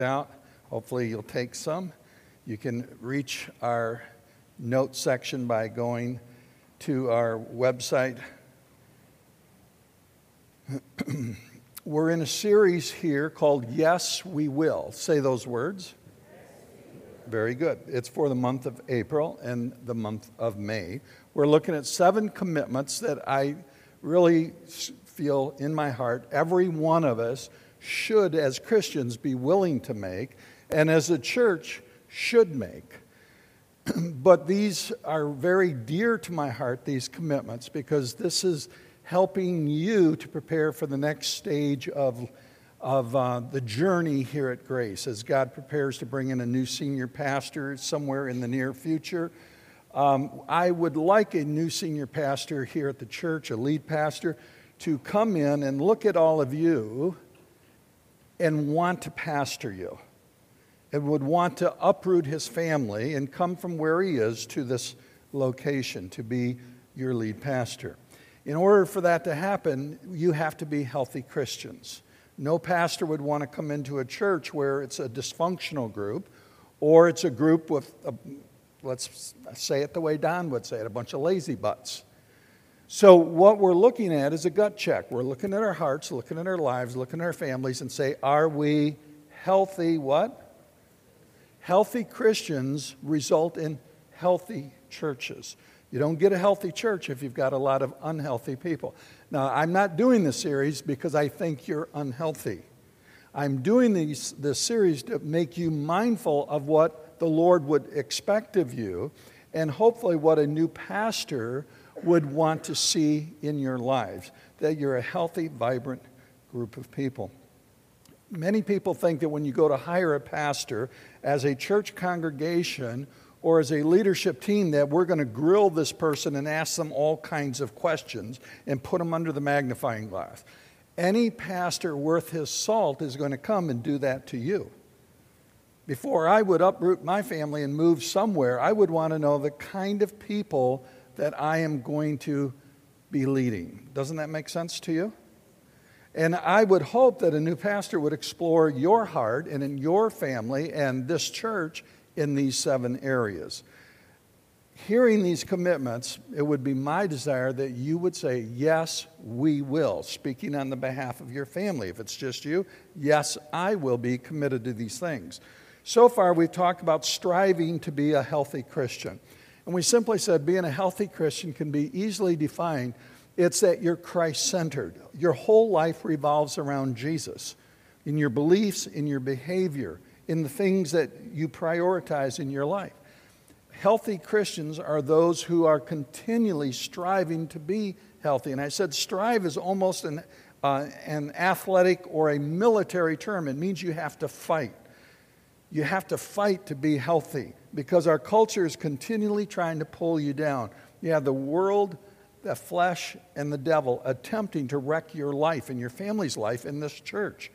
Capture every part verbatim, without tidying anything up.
out. Hopefully you'll take some. You can reach our note section by going to our website. We're in a series here called Yes, We Will. Say those words. Very good. It's for the month of April and the month of May. We're looking at seven commitments that I really feel in my heart every one of us should, as Christians, be willing to make, and as a church should make. But these are very dear to my heart, these commitments, because this is helping you to prepare for the next stage of, of uh, the journey here at Grace, as God prepares to bring in a new senior pastor somewhere in the near future. Um, I would like a new senior pastor here at the church, a lead pastor, to come in and look at all of you and want to pastor you, and would want to uproot his family and come from where he is to this location to be your lead pastor. In order for that to happen, you have to be healthy Christians. No pastor would want to come into a church where it's a dysfunctional group, or it's a group with, a, let's say it the way Don would say it, a bunch of lazy butts. So what we're looking at is a gut check. We're looking at our hearts, looking at our lives, looking at our families, and say, are we healthy what? Healthy Christians result in healthy churches. You don't get a healthy church if you've got a lot of unhealthy people. Now, I'm not doing this series because I think you're unhealthy. I'm doing these, this series to make you mindful of what the Lord would expect of you, and hopefully what a new pastor would want to see in your lives, that you're a healthy, vibrant group of people. Many people think that when you go to hire a pastor as a church congregation or as a leadership team, that we're going to grill this person and ask them all kinds of questions and put them under the magnifying glass. Any pastor worth his salt is going to come and do that to you. Before I would uproot my family and move somewhere, I would want to know the kind of people that I am going to be leading. Doesn't that make sense to you? And I would hope that a new pastor would explore your heart and in your family and this church in these seven areas. Hearing these commitments, it would be my desire that you would say, yes, we will, speaking on the behalf of your family. If it's just you, yes, I will be committed to these things. So far, we've talked about striving to be a healthy Christian. And we simply said being a healthy Christian can be easily defined. It's that you're Christ-centered. Your whole life revolves around Jesus, in your beliefs, in your behavior, in the things that you prioritize in your life. Healthy Christians are those who are continually striving to be healthy. And I said strive is almost an, uh, an athletic or a military term. It means you have to fight. You have to fight to be healthy because our culture is continually trying to pull you down. You have the world, the flesh, and the devil attempting to wreck your life and your family's life in this church.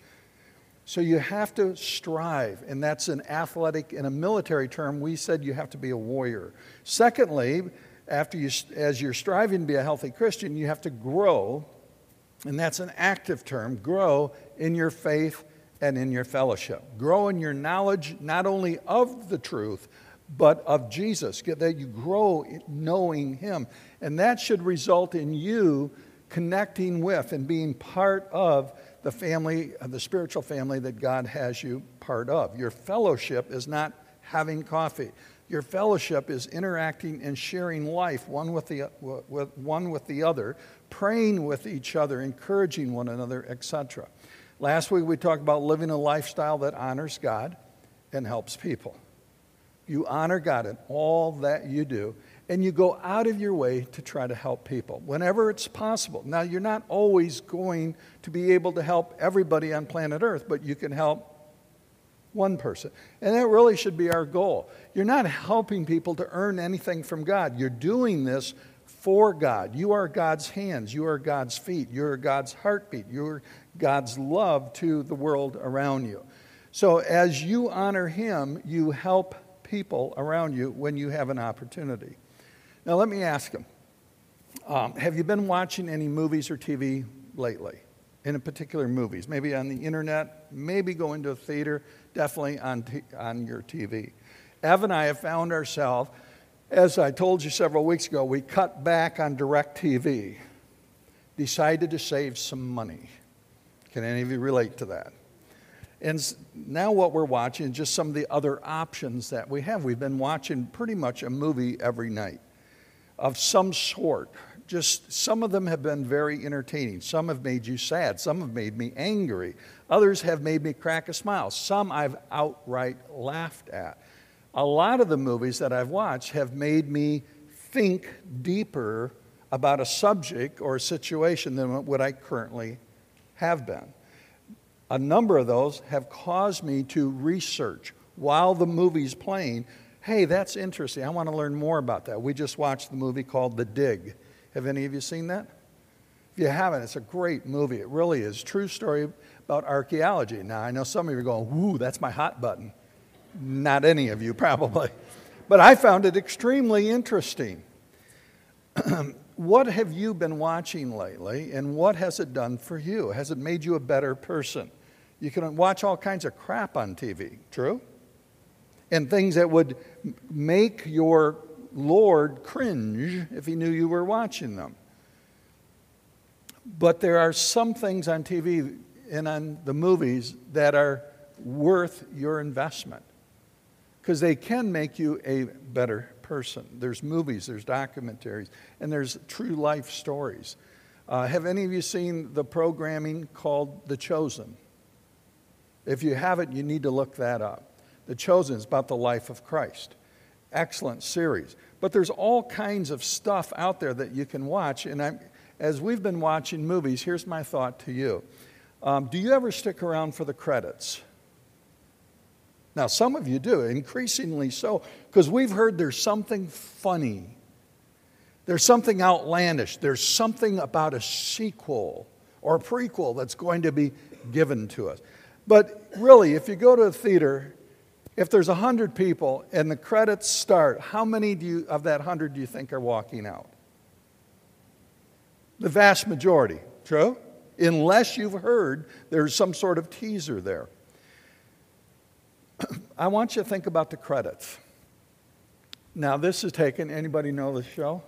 So you have to strive, and that's an athletic and a military term. We said you have to be a warrior. Secondly, after you, as you're striving to be a healthy Christian, you have to grow, and that's an active term, grow in your faith and in your fellowship. Grow in your knowledge not only of the truth, but of Jesus. Get that you grow in knowing Him. And that should result in you connecting with and being part of the family, the spiritual family that God has you part of. Your fellowship is not having coffee. Your fellowship is interacting and sharing life one with the with one with the other, praying with each other, encouraging one another, et cetera. Last week we talked about living a lifestyle that honors God and helps people. You honor God in all that you do, and you go out of your way to try to help people whenever it's possible. Now, you're not always going to be able to help everybody on planet Earth, but you can help one person. And that really should be our goal. You're not helping people to earn anything from God. You're doing this for God. You are God's hands. You are God's feet. You are God's heartbeat. You are God's love to the world around you. So as you honor Him, you help people around you when you have an opportunity. Now let me ask them, um, have you been watching any movies or T V lately? in particular movies, maybe on the internet, maybe going to a theater, definitely on, t- on your T V. Ev and I have found ourselves, as I told you several weeks ago, we cut back on DirecTV, decided to save some money. Can any of you relate to that? And now what we're watching is just some of the other options that we have. We've been watching pretty much a movie every night of some sort. Just some of them have been very entertaining. Some have made you sad. Some have made me angry. Others have made me crack a smile. Some I've outright laughed at. A lot of the movies that I've watched have made me think deeper about a subject or a situation than what I currently have been. A number of those have caused me to research while the movie's playing. Hey, that's interesting. I want to learn more about that. We just watched the movie called The Dig. Have any of you seen that? If you haven't, it's a great movie. It really is. True story about archaeology. Now, I know some of you are going, woo, that's my hot button. Not any of you, probably. But I found it extremely interesting. What have you been watching lately, and what has it done for you? Has it made you a better person? You can watch all kinds of crap on T V, true? And things that would make your Lord cringe if he knew you were watching them. But there are some things on T V and on the movies that are worth your investment because they can make you a better person. There's movies, there's documentaries, and there's true life stories. Uh, have any of you seen the programming called The Chosen? If you haven't, you need to look that up. The Chosen is about the life of Christ. Excellent series. But there's all kinds of stuff out there that you can watch. And I'm, as we've been watching movies, here's my thought to you. Um, do you ever stick around for the credits? Now, some of you do, increasingly so, because we've heard there's something funny. There's something outlandish. There's something about a sequel or a prequel that's going to be given to us. But really, if you go to a theater, if there's one hundred people and the credits start, how many do you, of that one hundred do you think are walking out? The vast majority, true? Unless you've heard there's some sort of teaser there. I want you to think about the credits. Now, this is taken, anybody know the show?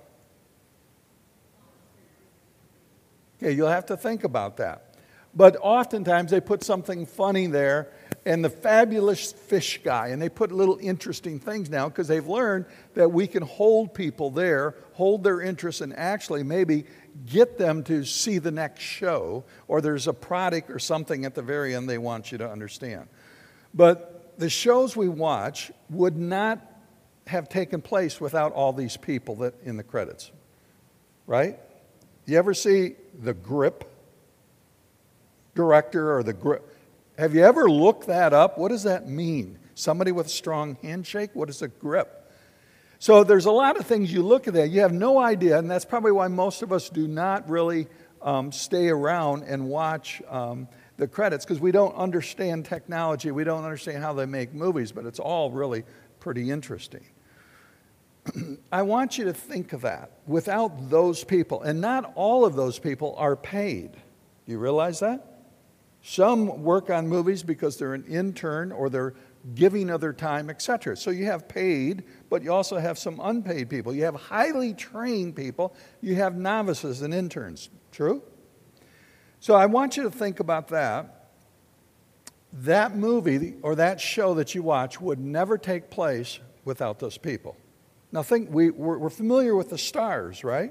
Okay, you'll have to think about that. But oftentimes they put something funny there, and the fabulous fish guy, and they put little interesting things now because they've learned that we can hold people there, hold their interest, and actually maybe get them to see the next show, or there's a product or something at the very end they want you to understand. But the shows we watch would not have taken place without all these people that in the credits, right? You ever see The Grip? Director or the grip. Have you ever looked that up? What does that mean? Somebody with a strong handshake? What is a grip? So there's a lot of things you look at that. You have no idea, and that's probably why most of us do not really um, stay around and watch um, the credits because we don't understand technology. We don't understand how they make movies, but it's all really pretty interesting. I want you to think of that. Without those people, and not all of those people are paid. Do you realize that? Some work on movies because they're an intern or they're giving of their time, et cetera. So you have paid, but you also have some unpaid people. You have highly trained people. You have novices and interns. True? So I want you to think about that. That movie or that show that you watch would never take place without those people. Now think, we, we're, we're familiar with the stars, right?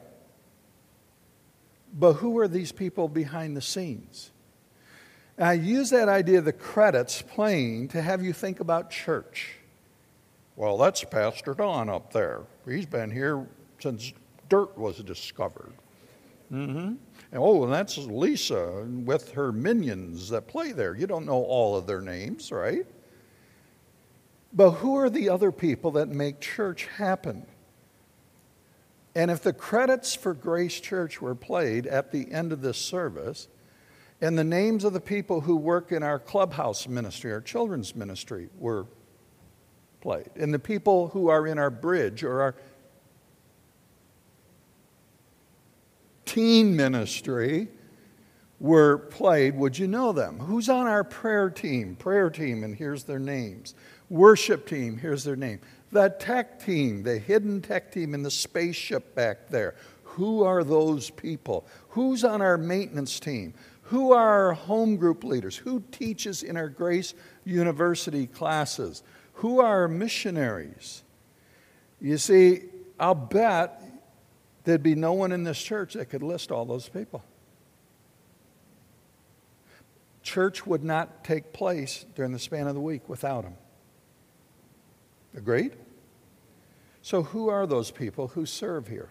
But who are these people behind the scenes? And I use that idea of the credits playing to have you think about church. Well, that's Pastor Don up there. He's been here since dirt was discovered. Mm-hmm. And, oh, and that's Lisa with her minions that play there. You don't know all of their names, right? But who are the other people that make church happen? And if the credits for Grace Church were played at the end of this service, and the names of the people who work in our clubhouse ministry, our children's ministry, were played, and the people who are in our bridge or our teen ministry were played, would you know them? Who's on our prayer team? Prayer team, and here's their names. Worship team, here's their name. The tech team, the hidden tech team in the spaceship back there. Who are those people? Who's on our maintenance team? Who are our home group leaders? Who teaches in our Grace University classes? Who are our missionaries? You see, I'll bet there'd be no one in this church that could list all those people. Church would not take place during the span of the week without them. Agreed? So who are those people who serve here?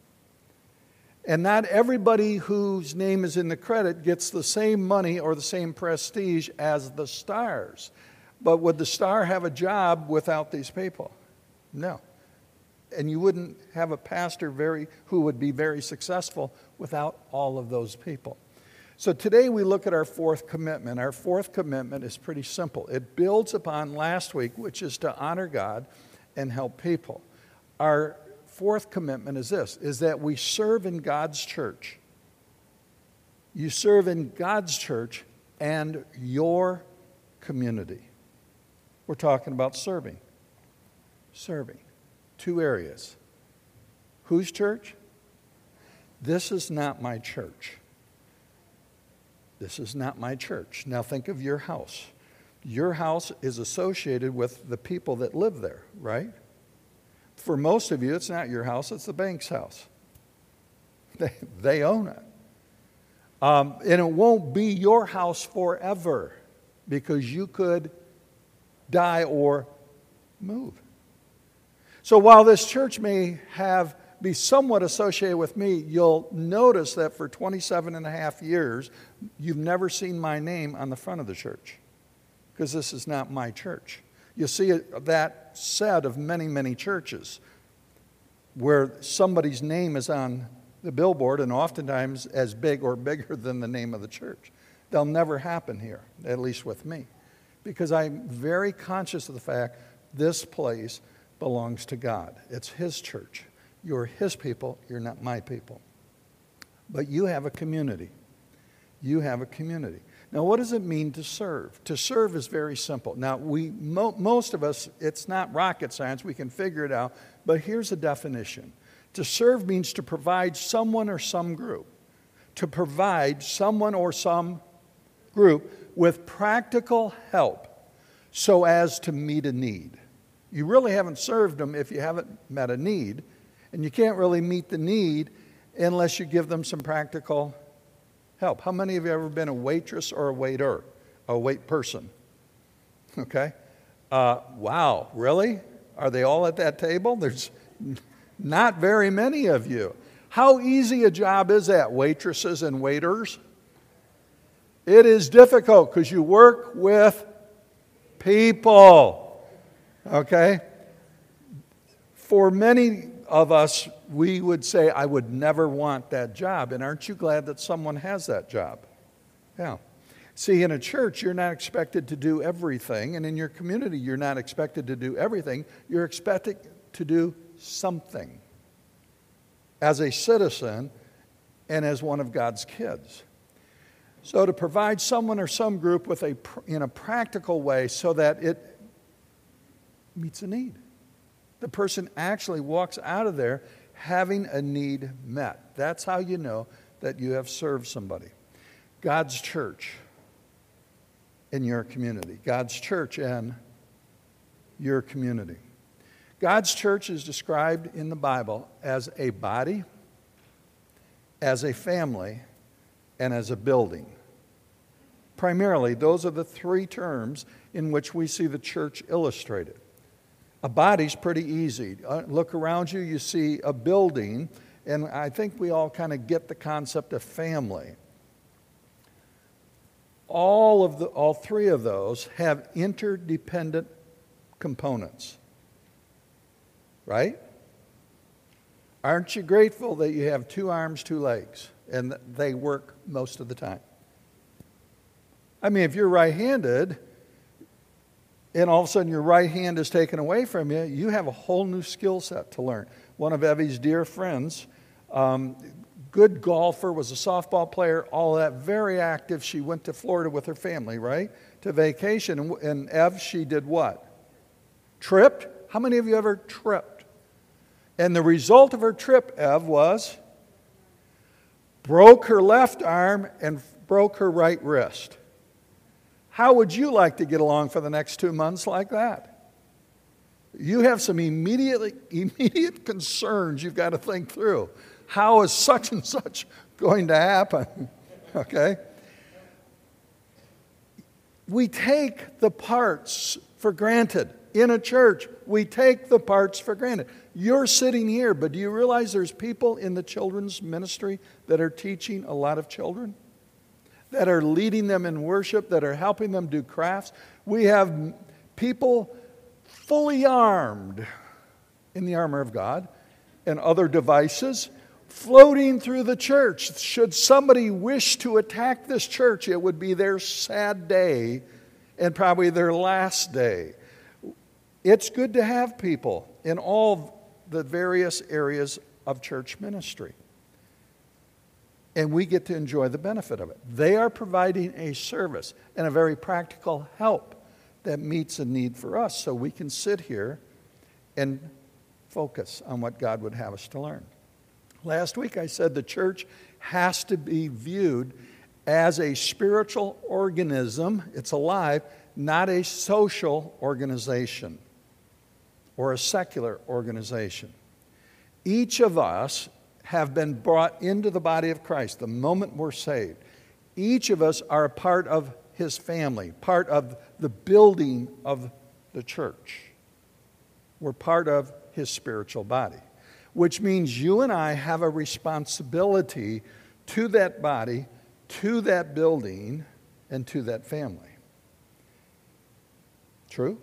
And not everybody whose name is in the credit gets the same money or the same prestige as the stars. But would the star have a job without these people? No. And you wouldn't have a pastor very who would be very successful without all of those people. So today we look at our fourth commitment. Our fourth commitment is pretty simple. It builds upon last week, which is to honor God and help people. Our fourth commitment is this, is that we serve in God's church. You serve in God's church and your community. We're talking about serving. Serving. Two areas. Whose church? This is not my church. This is not my church. Now think of your house. Your house is associated with the people that live there, right? For most of you, it's not your house, it's the bank's house. They, they own it. Um, and it won't be your house forever because you could die or move. So while this church may have be somewhat associated with me, you'll notice that for twenty-seven and a half years, you've never seen my name on the front of the church because this is not my church. You see that said of many, many churches where somebody's name is on the billboard and oftentimes as big or bigger than the name of the church. They'll never happen here, at least with me, because I'm very conscious of the fact this place belongs to God. It's His church. You're His people, you're not my people. But you have a community. You have a community. Now, what does it mean to serve? To serve is very simple. Now, we mo- most of us, it's not rocket science, we can figure it out, but here's a definition. To serve means to provide someone or some group. To provide someone or some group with practical help so as to meet a need. You really haven't served them if you haven't met a need. And you can't really meet the need unless you give them some practical help. How many of you have ever been a waitress or a waiter? A wait person? Okay. Uh, wow, really? Are they all at that table? There's not very many of you. How easy a job is that, waitresses and waiters? It is difficult because you work with people. Okay? For many of us, we would say, I would never want that job. And aren't you glad that someone has that job? Yeah. See, in a church, you're not expected to do everything. And in your community, you're not expected to do everything. You're expected to do something as a citizen and as one of God's kids. So to provide someone or some group with a in a practical way so that it meets a need. The person actually walks out of there having a need met. That's how you know that you have served somebody. God's church in your community. God's church in your community. God's church is described in the Bible as a body, as a family, and as a building. Primarily, those are the three terms in which we see the church illustrated. A body's pretty easy. Uh, look around you, you see a building, and I think we all kind of get the concept of family. All of the, all three of those have interdependent components. Right? Aren't you grateful that you have two arms, two legs, and they work most of the time? I mean, if you're right-handed, and all of a sudden your right hand is taken away from you, you have a whole new skill set to learn. One of Evie's dear friends um, good golfer, was a softball player, all that, very active. She went to Florida with her family, right, to vacation. And, and Ev, she did what? Tripped? How many of you ever tripped? And the result of her trip, Ev, was broke her left arm and broke her right wrist. How would you like to get along for the next two months like that? You have some immediate, immediate concerns you've got to think through. How is such and such going to happen? Okay? We take the parts for granted. In a church, we take the parts for granted. You're sitting here, but do you realize there's people in the children's ministry that are teaching a lot of children? That are leading them in worship, that are helping them do crafts. We have people fully armed in the armor of God and other devices floating through the church. Should somebody wish to attack this church, it would be their sad day and probably their last day. It's good to have people in all the various areas of church ministry. And we get to enjoy the benefit of it. They are providing a service and a very practical help that meets a need for us, so we can sit here and focus on what God would have us to learn. Last week I said the church has to be viewed as a spiritual organism. It's alive, not a social organization or a secular organization. Each of us have been brought into the body of Christ the moment we're saved. Each of us are a part of His family, part of the building of the church. We're part of His spiritual body, which means you and I have a responsibility to that body, to that building, and to that family. True?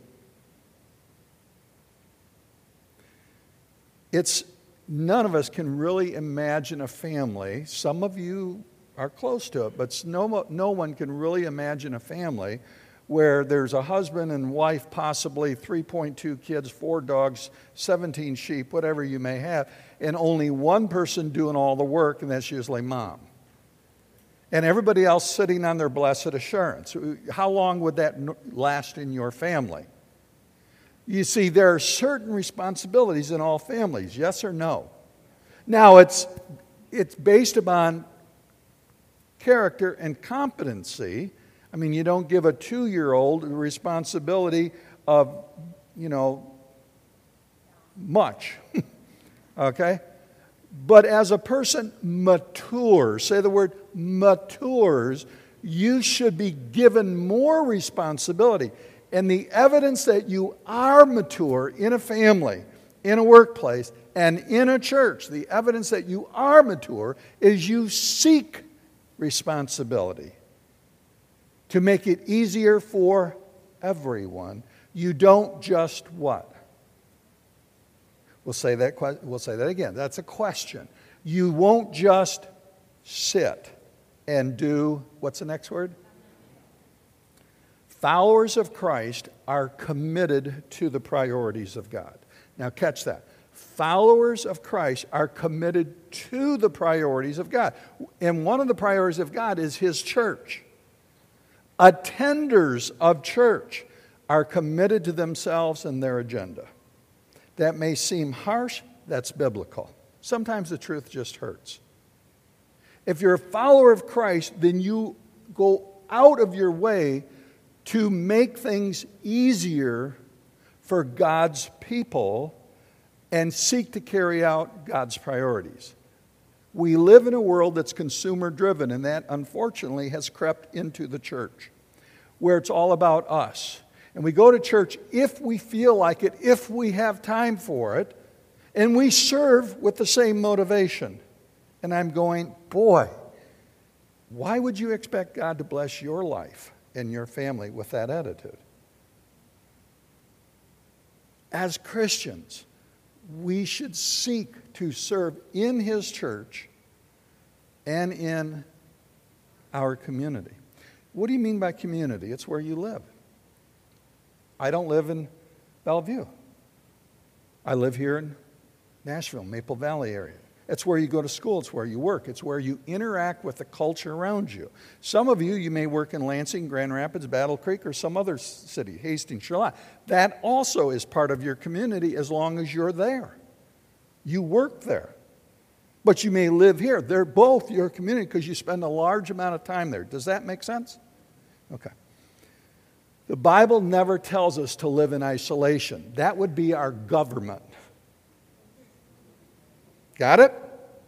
It's none of us can really imagine a family. Some of you are close to it, but no, no one can really imagine a family where there's a husband and wife, possibly three point two kids, four dogs, seventeen sheep, whatever you may have, and only one person doing all the work, and that's usually mom. And everybody else sitting on their blessed assurance. How long would that last in your family? You see, there are certain responsibilities in all families, yes or no? Now, it's, it's based upon character and competency. I mean, you don't give a two-year-old the responsibility of, you know, much, okay? But as a person matures, say the word matures, you should be given more responsibility. And the evidence that you are mature in a family, in a workplace, and in a church, the evidence that you are mature is you seek responsibility to make it easier for everyone. You don't just what? We'll say that, we'll say that again. That's a question. You won't just sit and do, what's the next word? Followers of Christ are committed to the priorities of God. Now catch that. Followers of Christ are committed to the priorities of God. And one of the priorities of God is His church. Attenders of church are committed to themselves and their agenda. That may seem harsh, that's biblical. Sometimes the truth just hurts. If you're a follower of Christ, then you go out of your way to make things easier for God's people and seek to carry out God's priorities. We live in a world that's consumer-driven, and that, unfortunately, has crept into the church, where it's all about us. And we go to church if we feel like it, if we have time for it, and we serve with the same motivation. And I'm going, boy, why would you expect God to bless your life and your family with that attitude? As Christians, we should seek to serve in His church and in our community. What do you mean by community? It's where you live. I don't live in Bellevue. I live here in Nashville, Maple Valley area. It's where you go to school. It's where you work. It's where you interact with the culture around you. Some of you, you may work in Lansing, Grand Rapids, Battle Creek, or some other city, Hastings, Charlotte. That also is part of your community as long as you're there. You work there. But you may live here. They're both your community because you spend a large amount of time there. Does that make sense? Okay. The Bible never tells us to live in isolation. That would be our government. Got it?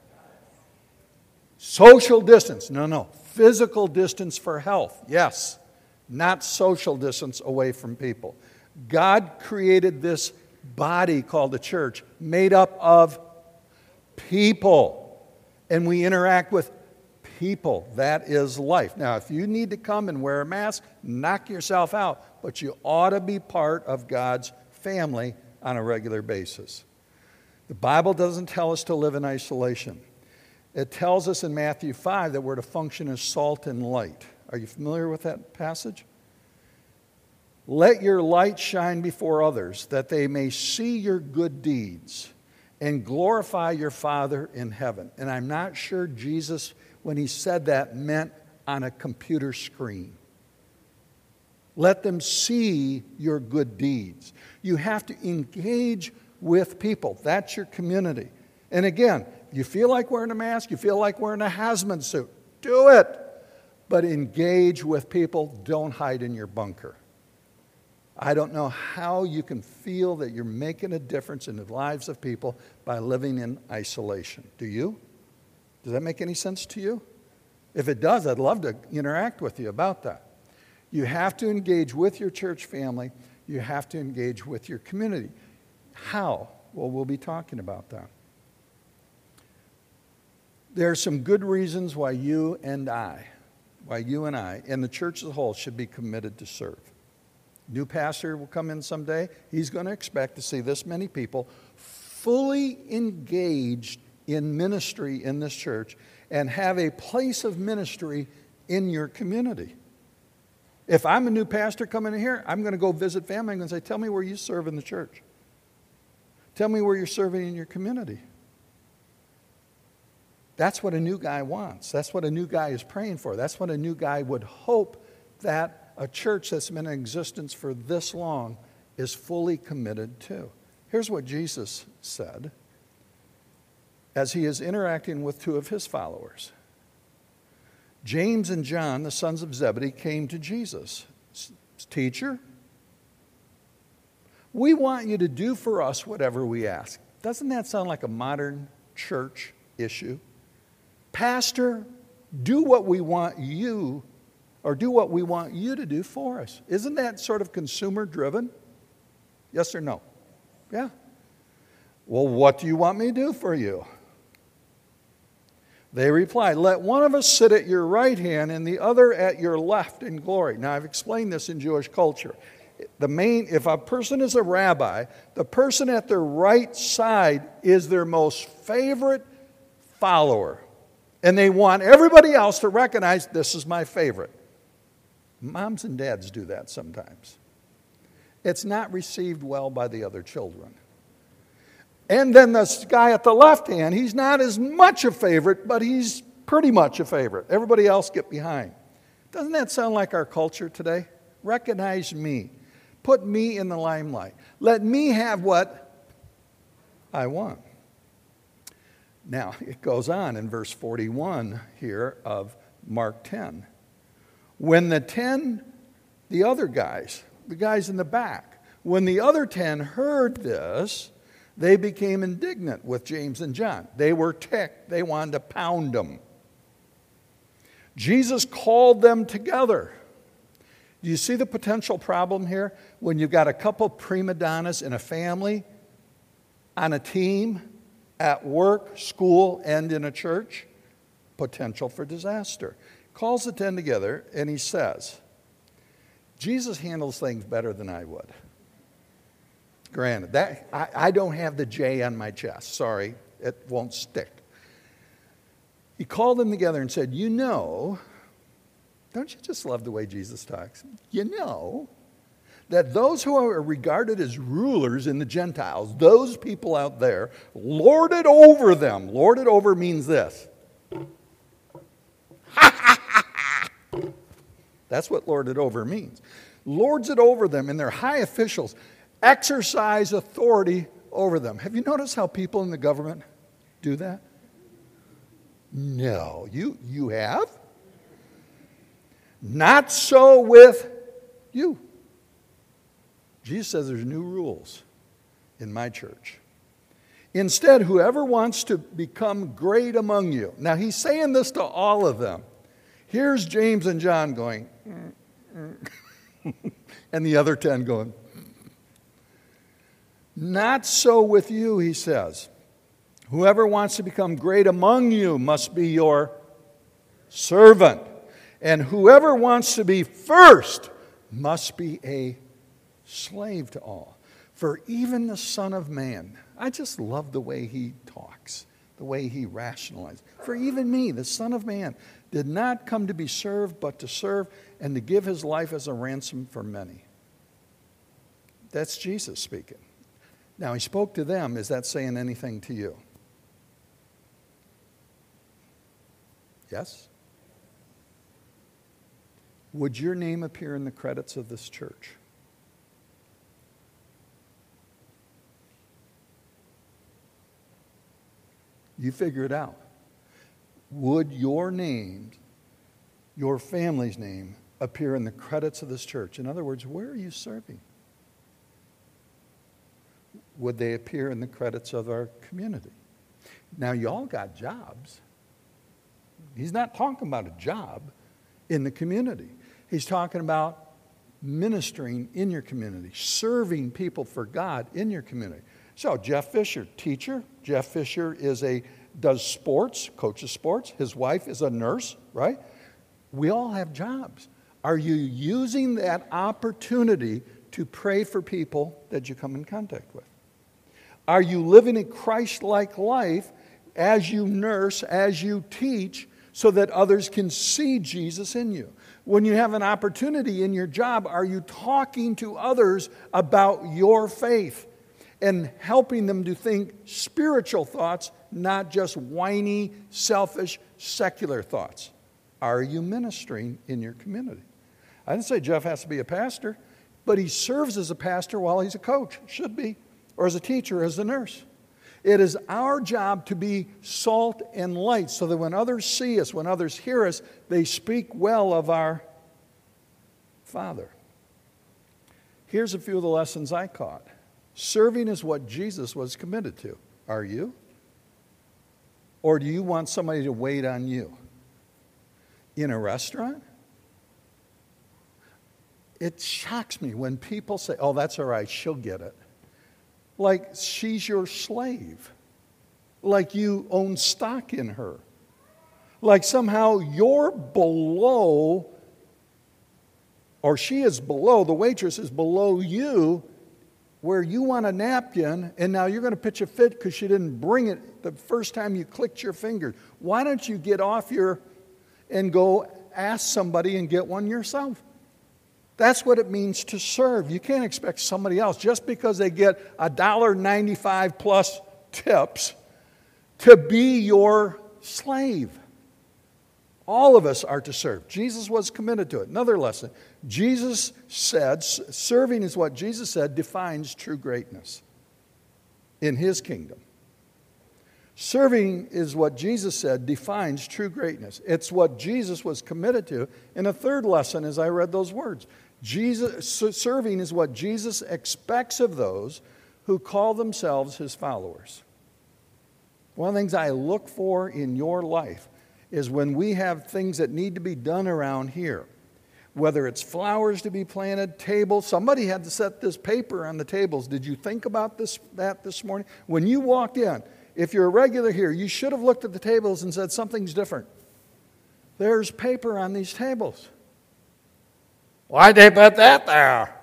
Social distance. No, no. Physical distance for health. Yes. Not social distance away from people. God created this body called the church made up of people. And we interact with people. That is life. Now, if you need to come and wear a mask, knock yourself out. But you ought to be part of God's family on a regular basis. The Bible doesn't tell us to live in isolation. It tells us in Matthew five that we're to function as salt and light. Are you familiar with that passage? Let your light shine before others, that they may see your good deeds and glorify your Father in heaven. And I'm not sure Jesus, when he said that, meant on a computer screen. Let them see your good deeds. You have to engage with people. That's your community. And again, you feel like wearing a mask, you feel like wearing a hazmat suit, do it. But engage with people. Don't hide in your bunker. I don't know how you can feel that you're making a difference in the lives of people by living in isolation. Do you? Does that make any sense to you? If it does, I'd love to interact with you about that. You have to engage with your church family. You have to engage with your community. How? Well, we'll be talking about that. There are some good reasons why you and I, why you and I, and the church as a whole, should be committed to serve. New pastor will come in someday. He's going to expect to see this many people fully engaged in ministry in this church and have a place of ministry in your community. If I'm a new pastor coming in here, I'm going to go visit family. I'm going to say, tell me where you serve in the church. Tell me where you're serving in your community. That's what a new guy wants. That's what a new guy is praying for. That's what a new guy would hope that a church that's been in existence for this long is fully committed to. Here's what Jesus said as he is interacting with two of his followers. James and John, the sons of Zebedee, came to Jesus. Teacher, we want you to do for us whatever we ask. Doesn't that sound like a modern church issue? Pastor, do what we want you, or do what we want you to do for us. Isn't that sort of consumer driven? Yes or no? Yeah. Well, what do you want me to do for you? They replied, let one of us sit at your right hand and the other at your left in glory. Now, I've explained this in Jewish culture. The main, if a person is a rabbi, the person at their right side is their most favorite follower. And they want everybody else to recognize this is my favorite. Moms and dads do that sometimes. It's not received well by the other children. And then this guy at the left hand, he's not as much a favorite, but he's pretty much a favorite. Everybody else get behind. Doesn't that sound like our culture today? Recognize me. Put me in the limelight. Let me have what I want. Now, it goes on in verse forty-one here of Mark ten. When the ten, the other guys, the guys in the back, when the other ten heard this, they became indignant with James and John. They were ticked. They wanted to pound them. Jesus called them together. Do you see the potential problem here? When you've got a couple prima donnas in a family, on a team, at work, school, and in a church, potential for disaster. Calls the ten together and he says, Jesus handles things better than I would. Granted, that I, I don't have the J on my chest. Sorry, it won't stick. He called them together and said, you know, don't you just love the way Jesus talks? You know that those who are regarded as rulers in the Gentiles, those people out there, lord it over them. Lord it over means this. That's what lord it over means. Lords it over them, and their high officials exercise authority over them. Have you noticed how people in the government do that? No. You, you have? Not so with you. Jesus says there's new rules in my church. Instead, whoever wants to become great among you. Now, he's saying this to all of them. Here's James and John going, mm, mm. and the other ten going, not so with you, he says. Whoever wants to become great among you must be your servant. And whoever wants to be first must be a slave to all. For even the Son of Man, I just love the way he talks, the way he rationalizes. For even me, the Son of Man, did not come to be served, but to serve and to give his life as a ransom for many. That's Jesus speaking. Now, he spoke to them. Is that saying anything to you? Yes? Would your name appear in the credits of this church? You figure it out. Would your name, your family's name, appear in the credits of this church? In other words, where are you serving? Would they appear in the credits of our community? Now, y'all got jobs. He's not talking about a job in the community. He's talking about ministering in your community, serving people for God in your community. So, Jeff Fisher, teacher. Jeff Fisher is a does sports, coaches sports. His wife is a nurse, right? We all have jobs. Are you using that opportunity to pray for people that you come in contact with? Are you living a Christ-like life as you nurse, as you teach, so that others can see Jesus in you? When you have an opportunity in your job, are you talking to others about your faith and helping them to think spiritual thoughts, not just whiny, selfish, secular thoughts? Are you ministering in your community? I didn't say Jeff has to be a pastor, but he serves as a pastor while he's a coach, should be, or as a teacher, as a nurse. It is our job to be salt and light so that when others see us, when others hear us, they speak well of our Father. Here's a few of the lessons I caught. Serving is what Jesus was committed to. Are you? Or do you want somebody to wait on you? In a restaurant? It shocks me when people say, oh, that's all right, she'll get it. Like she's your slave. Like you own stock in her. Like somehow you're below, or she is below, the waitress is below you, where you want a napkin, and now you're going to pitch a fit because she didn't bring it the first time you clicked your finger. Why don't you get off your and go ask somebody and get one yourself? That's what it means to serve. You can't expect somebody else, just because they get one dollar ninety-five plus tips, to be your slave. All of us are to serve. Jesus was committed to it. Another lesson. Jesus said, serving is what Jesus said defines true greatness in his kingdom. Serving is what Jesus said defines true greatness. It's what Jesus was committed to. And a third lesson as I read those words. Jesus, serving is what Jesus expects of those who call themselves his followers. One of the things I look for in your life is when we have things that need to be done around here, whether it's flowers to be planted, tables. Somebody had to set this paper on the tables. Did you think about this that this morning? When you walked in, if you're a regular here, you should have looked at the tables and said something's different. There's paper on these tables. Why'd they put that there?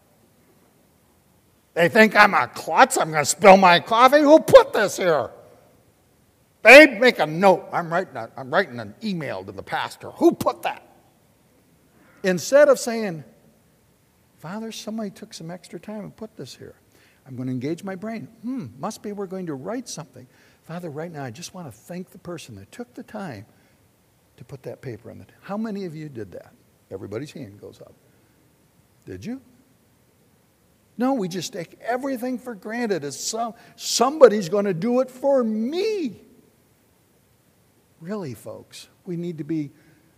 They think I'm a klutz. I'm going to spill my coffee. Who put this here? Babe, make a note. I'm writing, a, I'm writing an email to the pastor. Who put that? Instead of saying, Father, somebody took some extra time and put this here. I'm going to engage my brain. Hmm, must be we're going to write something. Father, right now I just want to thank the person that took the time to put that paper on the table. How many of you did that? Everybody's hand goes up. Did you? No, we just take everything for granted as some, somebody's going to do it for me. Really, folks, we need to be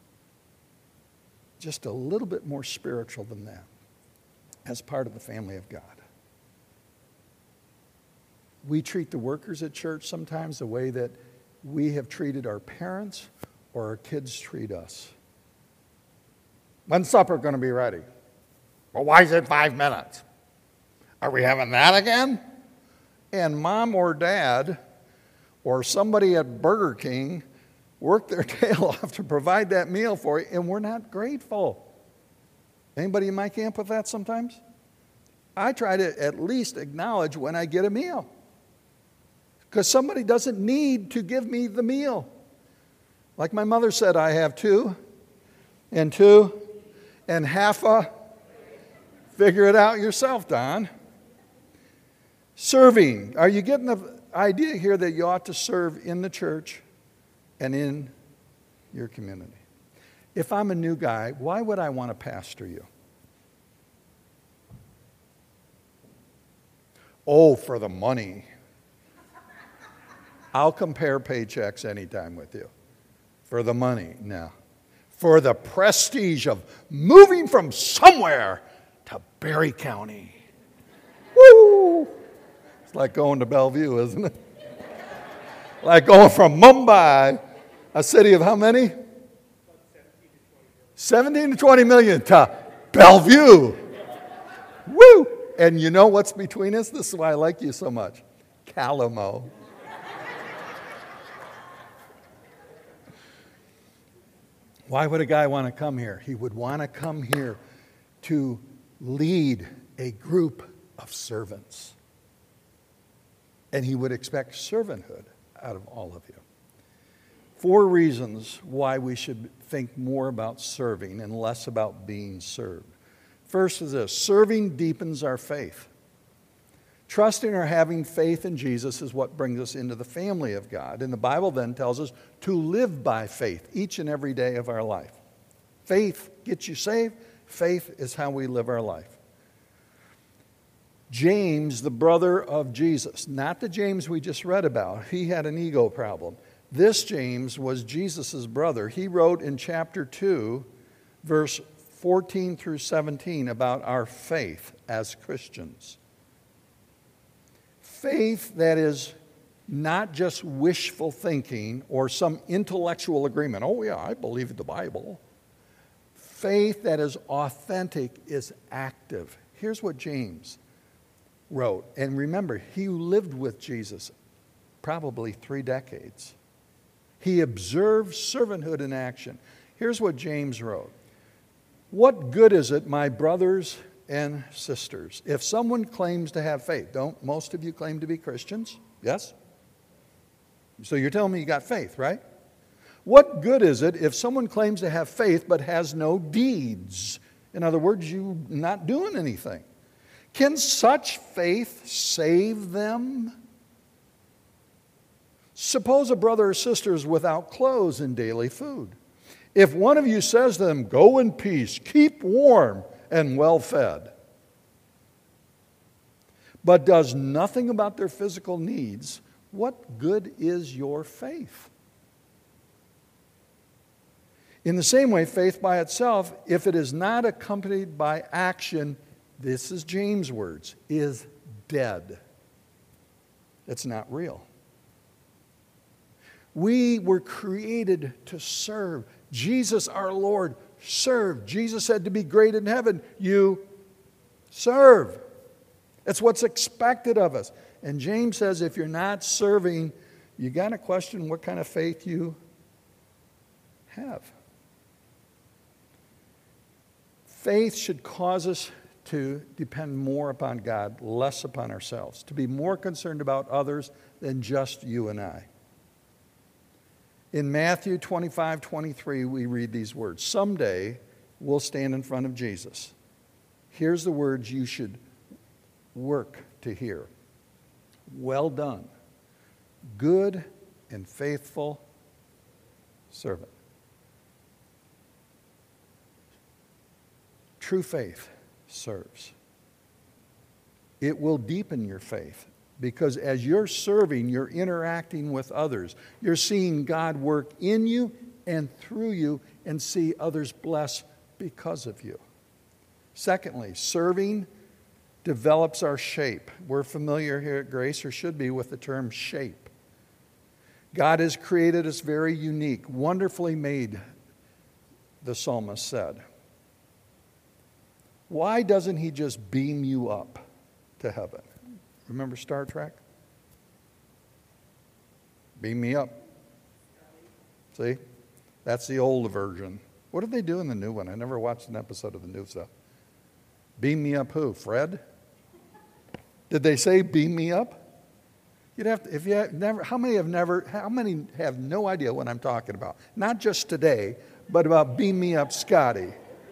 just a little bit more spiritual than that as part of the family of God. We treat the workers at church sometimes the way that we have treated our parents or our kids treat us. When's supper going to be ready? Well, why is it five minutes? Are we having that again? And mom or dad or somebody at Burger King work their tail off to provide that meal for you, and we're not grateful. Anybody in my camp with that sometimes? I try to at least acknowledge when I get a meal, because somebody doesn't need to give me the meal. Like my mother said, I have two and two and half a. Figure it out yourself, Don. Serving. Are you getting the idea here that you ought to serve in the church and in your community? If I'm a new guy, why would I want to pastor you? Oh, for the money. I'll compare paychecks anytime with you. For the money, no. For the prestige of moving from somewhere to Berry County. Woo! It's like going to Bellevue, isn't it? Like going from Mumbai, a city of how many? seventeen to twenty million to Bellevue. Woo! And you know what's between us? This is why I like you so much. Calamo. Why would a guy want to come here? He would want to come here to lead a group of servants. And he would expect servanthood out of all of you. Four reasons why we should think more about serving and less about being served. First is this: serving deepens our faith. Trusting or having faith in Jesus is what brings us into the family of God. And the Bible then tells us to live by faith each and every day of our life. Faith gets you saved. Faith is how we live our life. James, the brother of Jesus, not the James we just read about. He had an ego problem. This James was Jesus' brother. He wrote in chapter two, verse fourteen through seventeen about our faith as Christians. Faith that is not just wishful thinking or some intellectual agreement. Oh yeah, I believe the Bible. Faith that is authentic is active. Here's what James wrote. And remember, he lived with Jesus probably three decades. He observed servanthood in action. Here's what James wrote. What good is it, my brothers and sisters, if someone claims to have faith? Don't most of you claim to be Christians? Yes? So you're telling me you got faith, right? What good is it if someone claims to have faith but has no deeds? In other words, you're not doing anything. Can such faith save them? Suppose a brother or sister is without clothes and daily food. If one of you says to them, go in peace, keep warm and well fed, but does nothing about their physical needs, what good is your faith? In the same way, faith by itself, if it is not accompanied by action, this is James' words, is dead. It's not real. We were created to serve. Jesus, our Lord, served. Jesus said to be great in heaven, you serve. That's what's expected of us. And James says if you're not serving, you got to question what kind of faith you have. Faith should cause us to depend more upon God, less upon ourselves, to be more concerned about others than just you and I. In Matthew twenty-five, twenty-three, we read these words. Someday, we'll stand in front of Jesus. here's the words you should work to hear. Well done, good and faithful servant. True faith serves. It will deepen your faith because as you're serving, you're interacting with others. You're seeing God work in you and through you and see others blessed because of you. Secondly, serving develops our shape. We're familiar here at Grace, or should be, with the term shape. God has created us very unique, wonderfully made, the psalmist said. Why doesn't he just beam you up to heaven? Remember Star Trek? Beam me up. See? That's the old version. What did they do in the new one? I never watched an episode of the new stuff. Beam me up who? Fred? Did they say beam me up? You'd have to, if you have never, how many have never, how many have no idea what I'm talking about? Not just today, but about beam me up Scotty.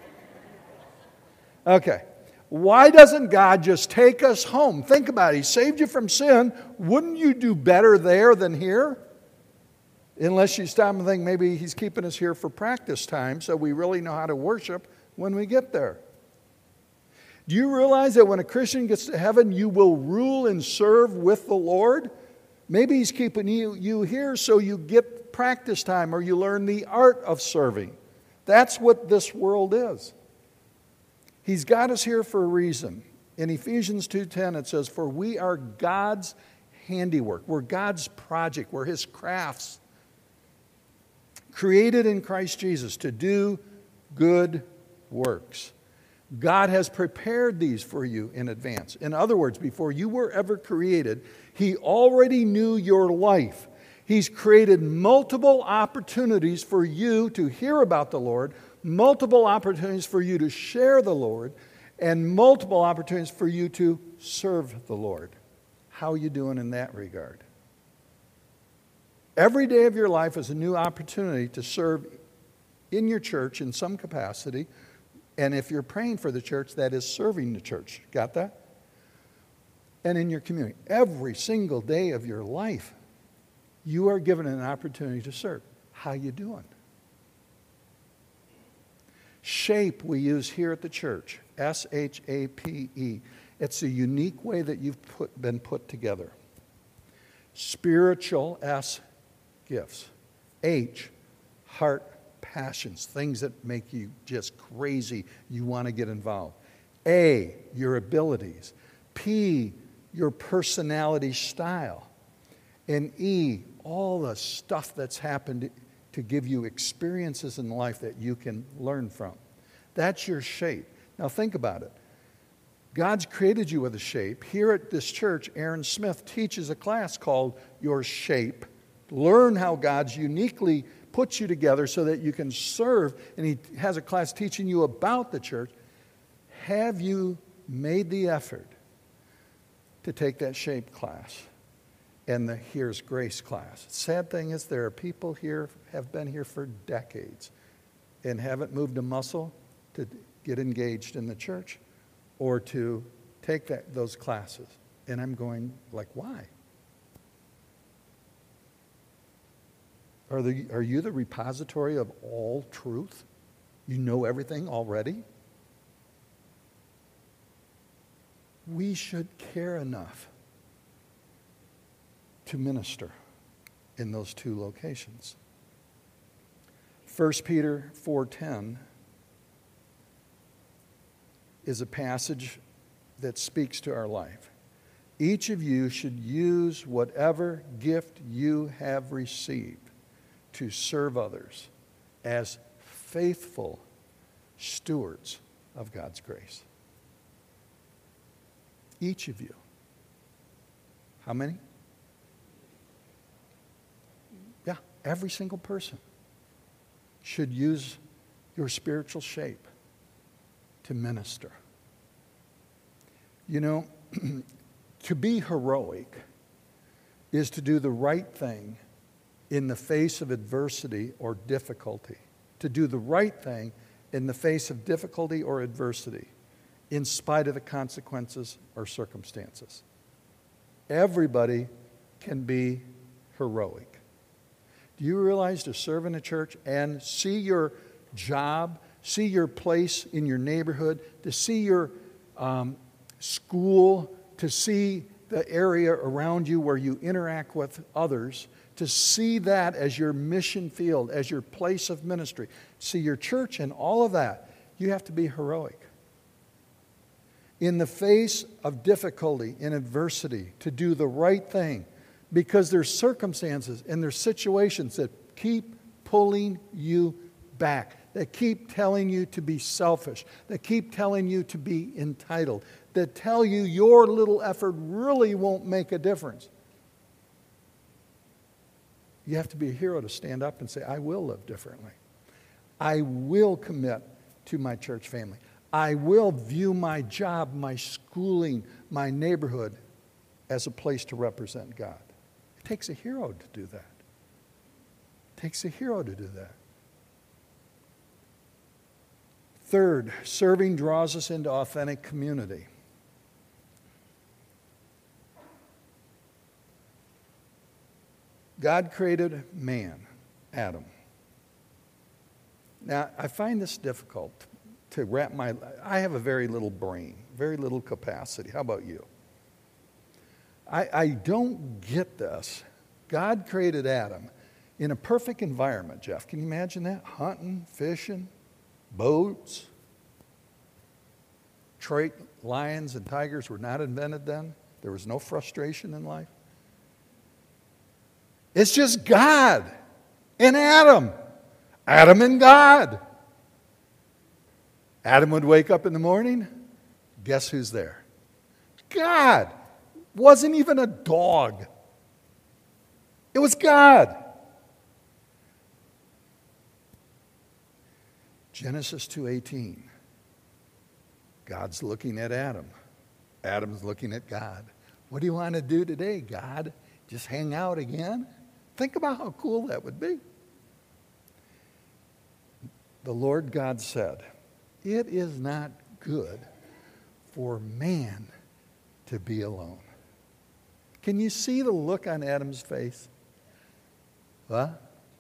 Okay. Why doesn't God just take us home? Think about it. He saved you from sin. Wouldn't you do better there than here? Unless you stop and think maybe he's keeping us here for practice time so we really know how to worship when we get there. Do you realize that when a Christian gets to heaven, you will rule and serve with the Lord? Maybe he's keeping you, you here so you get practice time or you learn the art of serving. That's what this world is. He's got us here for a reason. In Ephesians two ten it says, "For we are God's handiwork." We're God's project. We're His crafts. Created in Christ Jesus to do good works. God has prepared these for you in advance. In other words, before you were ever created, He already knew your life. He's created multiple opportunities for you to hear about the Lord, multiple opportunities for you to share the Lord, and multiple opportunities for you to serve the Lord. How are you doing in that regard? Every day of your life is a new opportunity to serve in your church in some capacity. And if you're praying for the church, that is serving the church. Got that? And in your community. Every single day of your life, you are given an opportunity to serve. How you doing? Shape we use here at the church. S H A P E. It's a unique way that you've put, been put together. Spiritual, S, gifts. H, heart passions, things that make you just crazy. You want to get involved. A, your abilities. P, your personality style. And E, all the stuff that's happened to give you experiences in life that you can learn from. That's your shape. Now think about it. God's created you with a shape. Here at this church, Aaron Smith teaches a class called Your Shape. Learn how God's uniquely put you together so that you can serve. And he has a class teaching you about the church. Have you made the effort to take that shape class and the Here's Grace class? Sad thing is there are people here, have been here for decades and haven't moved a muscle to get engaged in the church or to take that, those classes. And I'm going like, why? Are, the, are you the repository of all truth? You know everything already? We should care enough to minister in those two locations. First Peter four ten is a passage that speaks to our life. Each of you should use whatever gift you have received to serve others as faithful stewards of God's grace. Each of you. How many? Yeah, every single person should use your spiritual shape to minister. You know, to be heroic is to do the right thing in the face of adversity or difficulty. To do the right thing in the face of difficulty or adversity. in spite of the consequences or circumstances. Everybody can be heroic. Do you realize to serve in a church and see your job, see your place in your neighborhood, to see your um, school, to see the area around you where you interact with others, to see that as your mission field, as your place of ministry, see your church and all of that, you have to be heroic. In the face of difficulty, in adversity, to do the right thing, because there's circumstances and there's situations that keep pulling you back, that keep telling you to be selfish, that keep telling you to be entitled, that tell you your little effort really won't make a difference. You have to be a hero to stand up and say, I will live differently. I will commit to my church family. I will view my job, my schooling, my neighborhood as a place to represent God. It takes a hero to do that. It takes a hero to do that. Third, serving draws us into authentic community. God created man, Adam. Now, I find this difficult to wrap my... I have a very little brain, very little capacity. How about you? I, I don't get this. God created Adam in a perfect environment, Jeff. Can you imagine that? Hunting, fishing, boats. Detroit lions and tigers were not invented then. There was no frustration in life. It's just God and Adam. Adam and God. Adam would wake up in the morning. Guess who's there? God. Wasn't even a dog. It was God. Genesis two eighteen. God's looking at Adam. Adam's looking at God. What do you want to do today, God? Just hang out again? Think about how cool that would be. The Lord God said, it is not good for man to be alone. Can you see the look on Adam's face? What?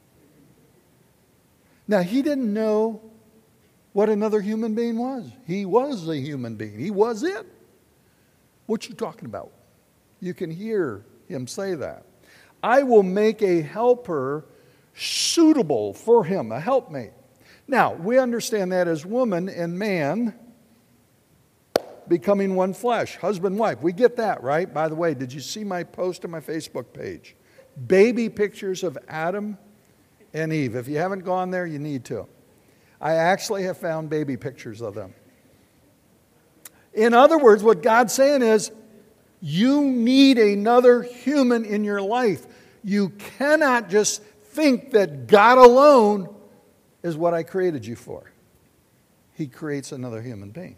Now, he didn't know what another human being was. He was a human being. He was it. What you talking about? You can hear him say that. I will make a helper suitable for him, a helpmate. Now, we understand that as woman and man becoming one flesh, husband, wife. We get that, right? By the way, did you see my post on my Facebook page? Baby pictures of Adam and Eve. If you haven't gone there, you need to. I actually have found baby pictures of them. In other words, what God's saying is, you need another human in your life. You cannot just think that God alone is what I created you for. He creates another human being.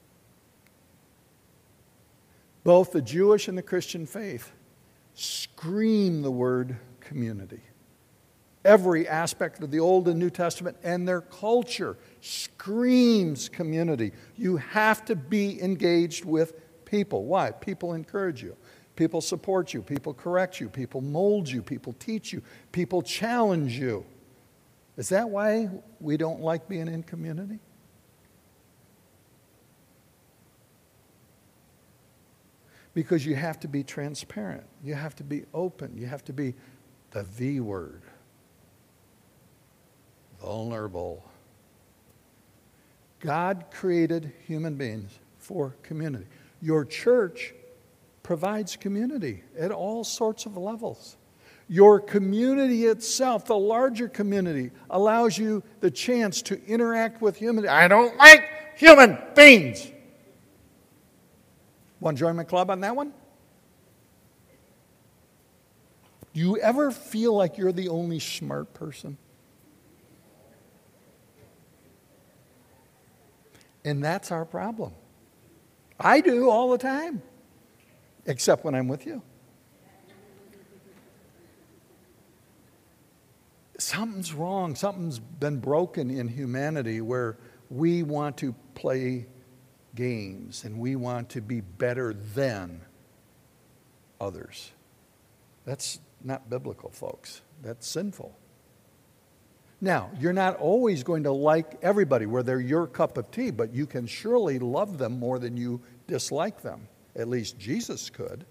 Both the Jewish and the Christian faith scream the word community. Every aspect of the Old and New Testament and their culture screams community. You have to be engaged with people. Why? People encourage you. People support you. People correct you. People mold you. People teach you. People challenge you. Is that why we don't like being in community? Because you have to be transparent. You have to be open. You have to be the V word. Vulnerable. God created human beings for community. Your church provides community at all sorts of levels. Your community itself, the larger community, allows you the chance to interact with humanity. I don't like human beings. Want to join my club on that one? Do you ever feel like you're the only smart person? And that's our problem. I do all the time, except when I'm with you. Something's wrong. Something's been broken in humanity where we want to play games and we want to be better than others. That's not biblical, folks. That's sinful. Now, you're not always going to like everybody where they're your cup of tea, but you can surely love them more than you dislike them. At least Jesus could.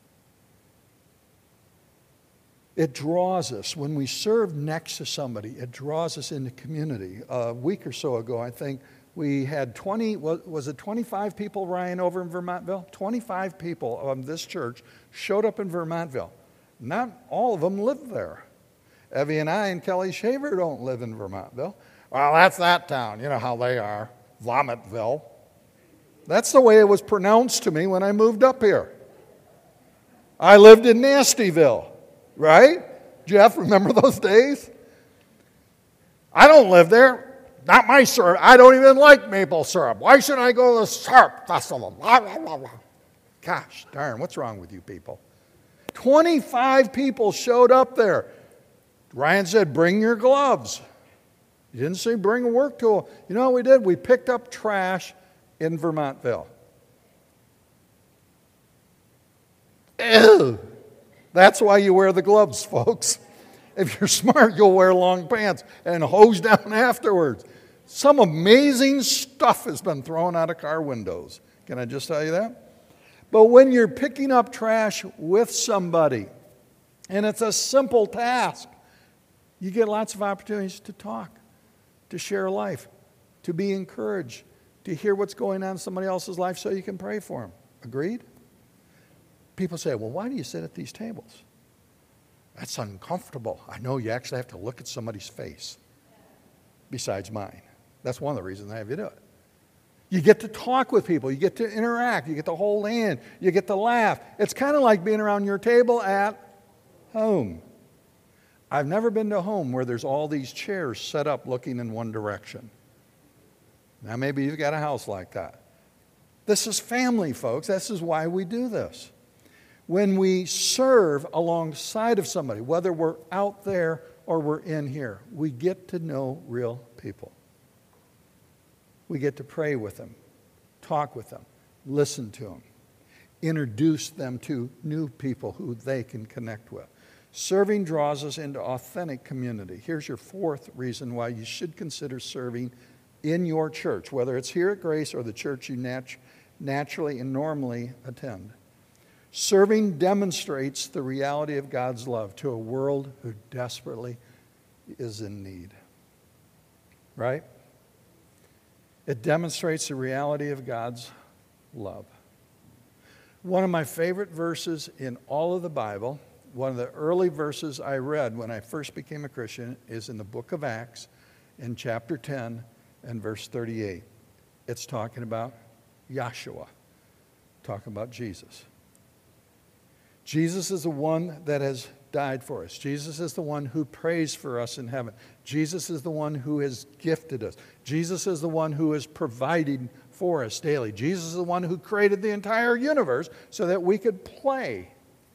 It draws us. When we serve next to somebody, it draws us into community. A week or so ago, I think, we had twenty, was it twenty-five people, Ryan, over in Vermontville? twenty-five people of this church showed up in Vermontville. Not all of them lived there. Evie and I and Kelly Shaver don't live in Vermontville. Well, that's that town. You know how they are. Vomitville. That's the way it was pronounced to me when I moved up here. I lived in Nastyville, right? Jeff, remember those days? I don't live there. Not my syrup. I don't even like maple syrup. Why should I go to the syrup festival? Gosh darn, what's wrong with you people? twenty-five people showed up there. Ryan said, bring your gloves. He didn't say bring a work tool. You know what we did? We picked up trash in Vermontville. Ew. That's why you wear the gloves, folks. If you're smart, you'll wear long pants and hose down afterwards. Some amazing stuff has been thrown out of car windows. Can I just tell you that? But when you're picking up trash with somebody, and it's a simple task, you get lots of opportunities to talk, to share life, to be encouraged, to hear what's going on in somebody else's life so you can pray for them. Agreed? People say, well, why do you sit at these tables? That's uncomfortable. I know you actually have to look at somebody's face besides mine. That's one of the reasons I have you do it. You get to talk with people. You get to interact. You get to hold hand. You get to laugh. It's kind of like being around your table at home. I've never been to a home where there's all these chairs set up looking in one direction. Now, maybe you've got a house like that. This is family, folks. This is why we do this. When we serve alongside of somebody, whether we're out there or we're in here, we get to know real people. We get to pray with them, talk with them, listen to them, introduce them to new people who they can connect with. Serving draws us into authentic community. Here's your fourth reason why you should consider serving in your church, whether it's here at Grace or the church you nat- naturally and normally attend. Serving demonstrates the reality of God's love to a world who desperately is in need. Right? It demonstrates the reality of God's love. One of my favorite verses in all of the Bible, one of the early verses I read when I first became a Christian, is in the book of Acts in chapter ten and verse thirty-eight. It's talking about Yahshua, talking about Jesus. Jesus is the one that has died for us. Jesus is the one who prays for us in heaven. Jesus is the one who has gifted us. Jesus is the one who is providing for us daily. Jesus is the one who created the entire universe so that we could play.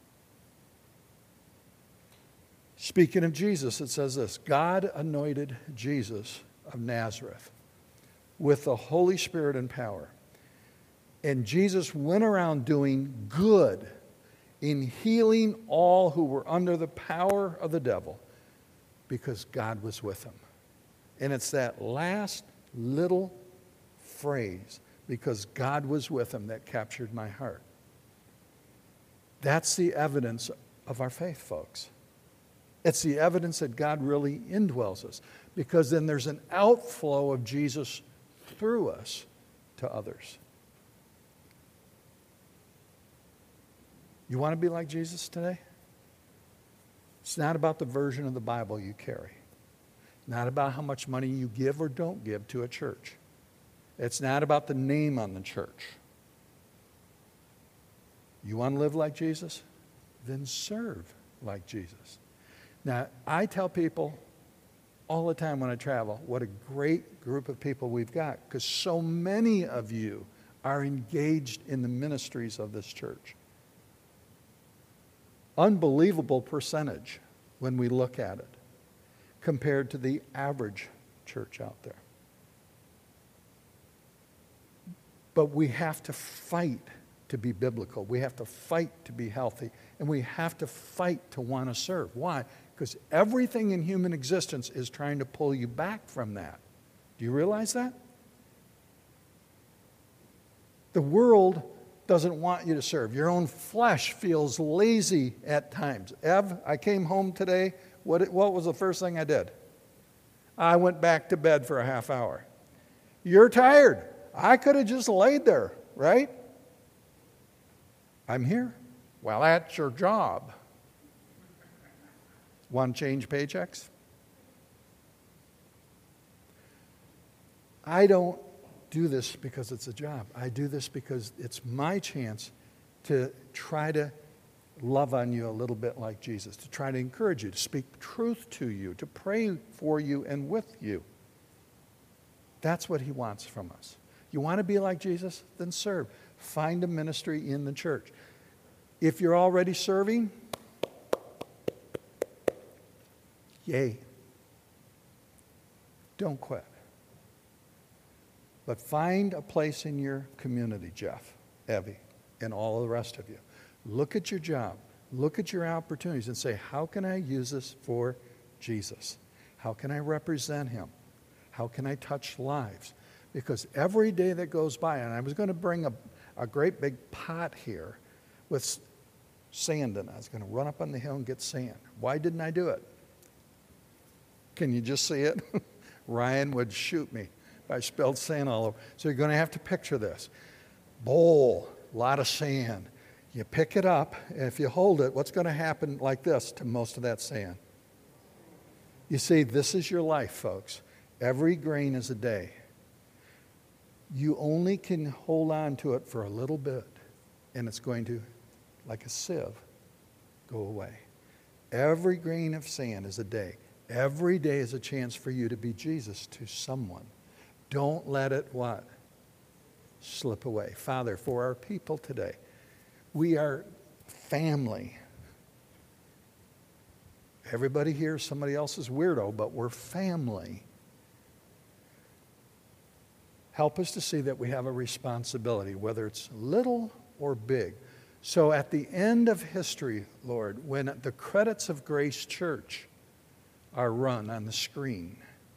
Speaking of Jesus, it says this: God anointed Jesus of Nazareth with the Holy Spirit and power. And Jesus went around doing good, in healing all who were under the power of the devil, because God was with him. And it's that last little phrase, because God was with him, that captured my heart. That's the evidence of our faith, folks. It's the evidence that God really indwells us, because then there's an outflow of Jesus through us to others. You want to be like Jesus today? It's not about the version of the Bible you carry. Not about how much money you give or don't give to a church. It's not about the name on the church. You want to live like Jesus? Then serve like Jesus. Now, I tell people all the time when I travel what a great group of people we've got, because so many of you are engaged in the ministries of this church. Unbelievable percentage when we look at it compared to the average church out there. But we have to fight to be biblical. We have to fight to be healthy. And we have to fight to want to serve. Why? Because everything in human existence is trying to pull you back from that. Do you realize that? The world doesn't want you to serve. Your own flesh feels lazy at times. Ev, I came home today. What, what was the first thing I did? I went back to bed for a half hour. You're tired. I could have just laid there, right? I'm here. Well, that's your job. Want to change paychecks? I don't do this because it's a job. I do this because it's my chance to try to love on you a little bit like Jesus, to try to encourage you, to speak truth to you, to pray for you and with you. That's what he wants from us. You want to be like Jesus? Then serve. Find a ministry in the church. If you're already serving, yay. Don't quit. But find a place in your community, Jeff, Evie, and all the rest of you. Look at your job. Look at your opportunities and say, how can I use this for Jesus? How can I represent him? How can I touch lives? Because every day that goes by, and I was going to bring a, a great big pot here with sand in it. I was going to run up on the hill and get sand. Why didn't I do it? Can you just see it? Ryan would shoot me if I spilled sand all over. So you're going to have to picture this. Bowl, a lot of sand. You pick it up, and if you hold it, what's going to happen like this to most of that sand? You see, this is your life, folks. Every grain is a day. You only can hold on to it for a little bit, and it's going to, like a sieve, go away. Every grain of sand is a day. Every day is a chance for you to be Jesus to someone. Don't let it, what? Slip away. Father, for our people today, we are family. Everybody here is somebody else's weirdo, but we're family. Help us to see that we have a responsibility, whether it's little or big. So at the end of history, Lord, when the credits of Grace Church are run on the screen,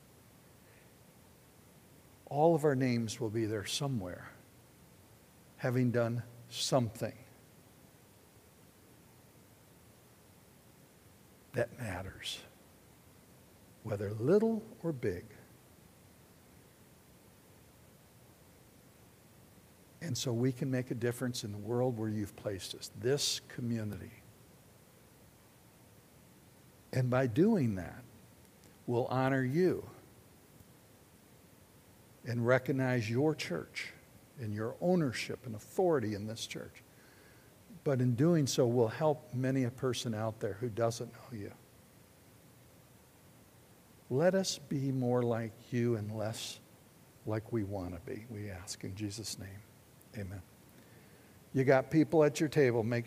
all of our names will be there somewhere, having done something that matters, whether little or big. And so we can make a difference in the world where you've placed us, this community. And by doing that, we'll honor you and recognize your church and your ownership and authority in this church. But in doing so, we'll help many a person out there who doesn't know you. Let us be more like you and less like we want to be, we ask in Jesus' name. Amen. You got people at your table. Make